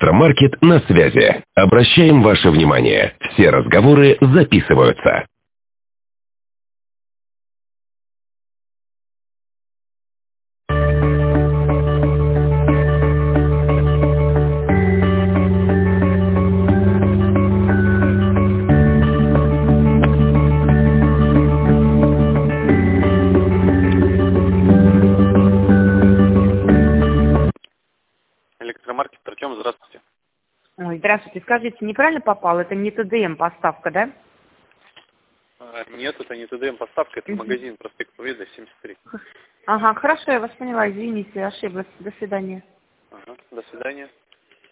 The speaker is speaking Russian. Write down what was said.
Электромаркет на связи. Обращаем ваше внимание. Все разговоры записываются. Электромаркет, Артем, здравствуйте. Ой, здравствуйте. Скажите, неправильно попал? Это не ТДМ поставка, да? Нет, это не ТДМ поставка, это магазин проспект Победы, 73. Ага, хорошо, я вас поняла. Извините, ошиблась. До свидания. Ага, до свидания.